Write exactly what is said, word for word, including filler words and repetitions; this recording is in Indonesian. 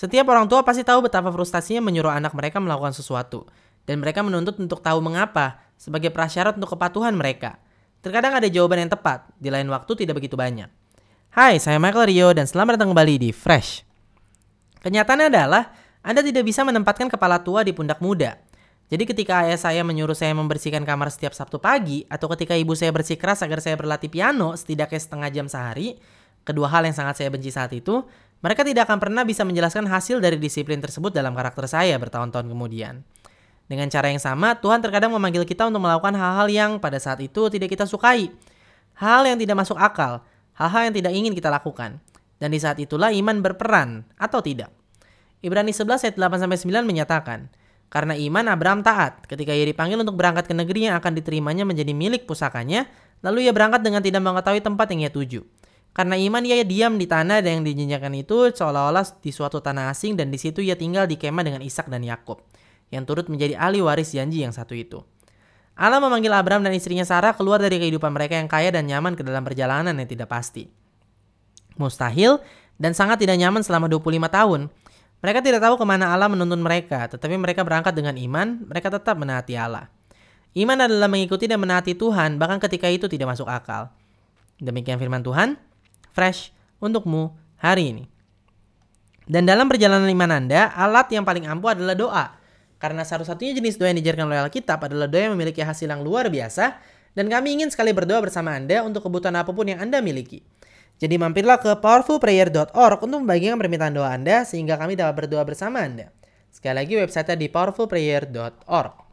Setiap orang tua pasti tahu betapa frustasinya menyuruh anak mereka melakukan sesuatu. Dan mereka menuntut untuk tahu mengapa sebagai prasyarat untuk kepatuhan mereka. Terkadang ada jawaban yang tepat, di lain waktu tidak begitu banyak. Hai, saya Michael Rio dan selamat datang kembali di Fresh. Kenyataannya adalah Anda tidak bisa menempatkan kepala tua di pundak muda. Jadi ketika ayah saya menyuruh saya membersihkan kamar setiap Sabtu pagi, atau ketika ibu saya bersikeras agar saya berlatih piano setidaknya setengah jam sehari, kedua hal yang sangat saya benci saat itu, mereka tidak akan pernah bisa menjelaskan hasil dari disiplin tersebut dalam karakter saya bertahun-tahun kemudian. Dengan cara yang sama, Tuhan terkadang memanggil kita untuk melakukan hal-hal yang pada saat itu tidak kita sukai. Hal yang tidak masuk akal, hal-hal yang tidak ingin kita lakukan. Dan di saat itulah iman berperan, atau tidak. Ibrani sebelas ayat delapan sampai sembilan menyatakan, karena iman Abraham taat ketika ia dipanggil untuk berangkat ke negeri yang akan diterimanya menjadi milik pusakanya, lalu ia berangkat dengan tidak mengetahui tempat yang ia tuju. Karena iman ia diam di tanah yang dijinjakan itu seolah-olah di suatu tanah asing dan di situ ia tinggal di kemah dengan Ishak dan Yakub, yang turut menjadi ahli waris janji yang satu itu. Allah memanggil Abraham dan istrinya Sarah keluar dari kehidupan mereka yang kaya dan nyaman ke dalam perjalanan yang tidak pasti. Mustahil dan sangat tidak nyaman selama dua puluh lima tahun. Mereka tidak tahu kemana Allah menuntun mereka, tetapi mereka berangkat dengan iman, mereka tetap menaati Allah. Iman adalah mengikuti dan menaati Tuhan, bahkan ketika itu tidak masuk akal. Demikian firman Tuhan, Fresh untukmu hari ini. Dan dalam perjalanan iman Anda, alat yang paling ampuh adalah doa. Karena satu-satunya jenis doa yang diajarkan oleh Alkitab adalah doa yang memiliki hasil yang luar biasa, dan kami ingin sekali berdoa bersama Anda untuk kebutuhan apapun yang Anda miliki. Jadi mampirlah ke powerful prayer dot org untuk membagikan permintaan doa Anda sehingga kami dapat berdoa bersama Anda. Sekali lagi website di powerful prayer dot org.